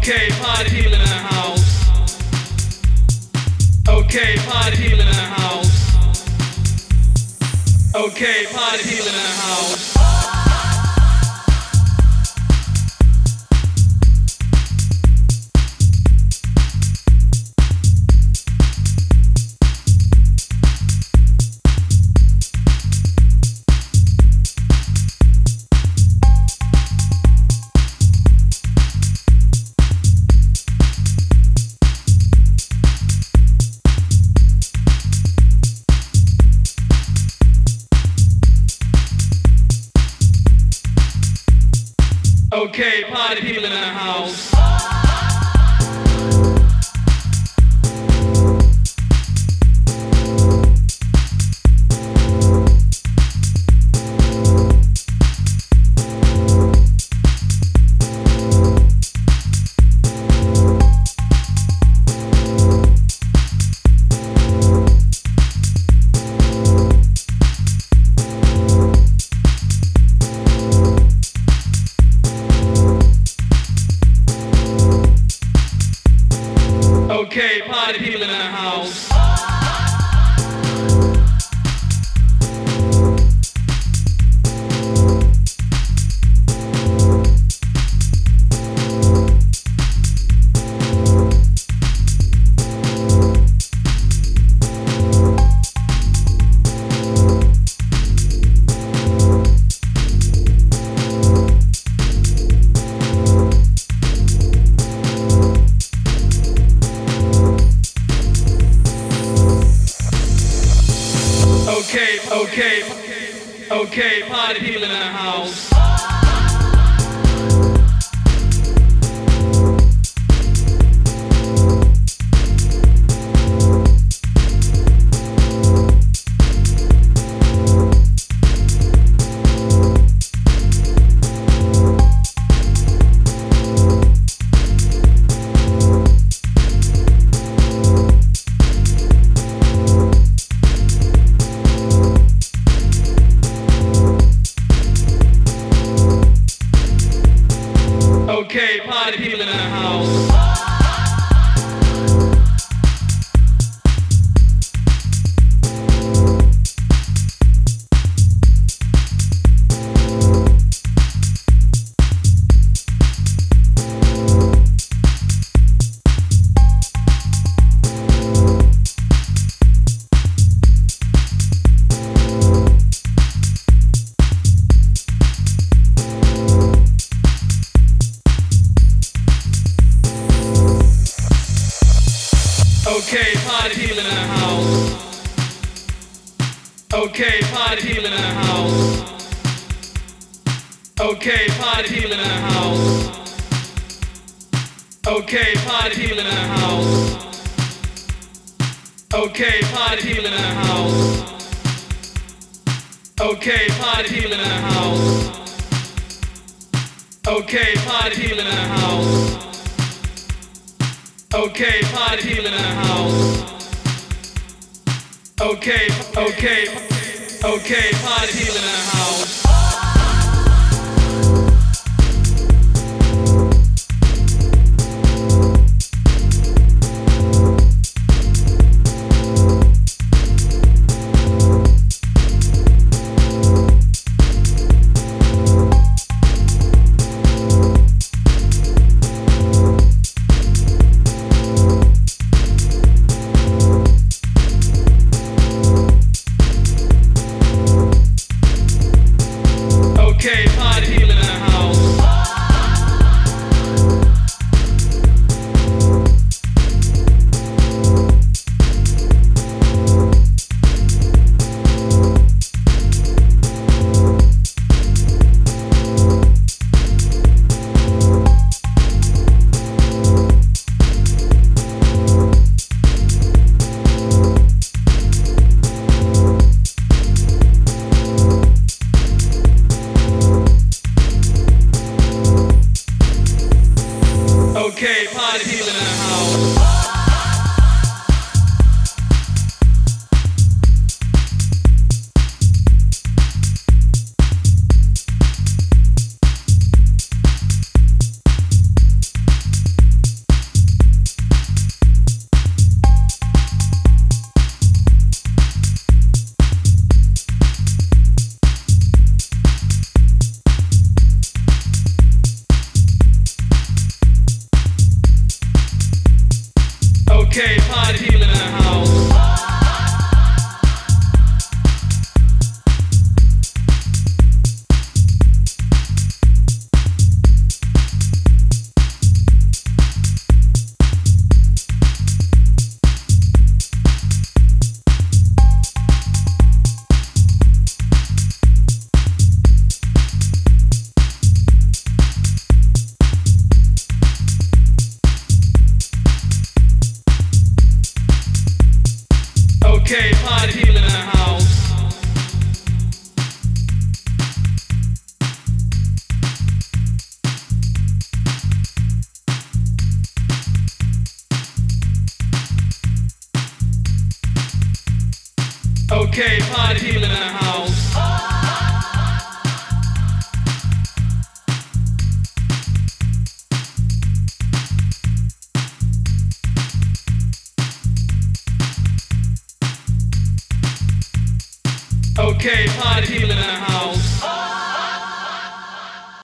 Okay, party people in the house. Okay, party people in the house. Okay, party people in the house. Okay, party people in the house. Okay, party people in the house. Okay, party people in the house. Okay, party people in the house. Okay, party people in the house. Okay, party people in the house. Okay, party people in the house. Okay, party people in the house. Okay, party people in the house. Okay, party people in the house. Okay, party people in the house. Okay, party people in the house. Okay, party people in the house. Okay, party people in the house. Okay, party people in the house. Okay, party people in the house. Okay, party people in the house.